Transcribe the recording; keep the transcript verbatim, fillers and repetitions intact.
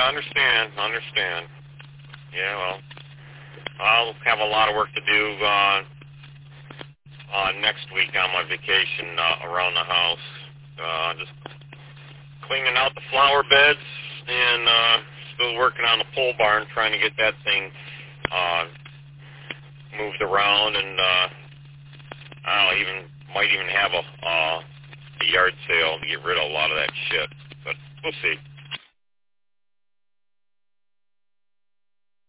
I understand. I understand. Yeah, well, I'll have a lot of work to do uh, uh, next week on my vacation uh, around the house. Uh, just cleaning out the flower beds and uh, still working on the pole barn, trying to get that thing uh, moved around, and uh, I don't know, even might even have a, uh, a yard sale to get rid of a lot of that shit. But we'll see.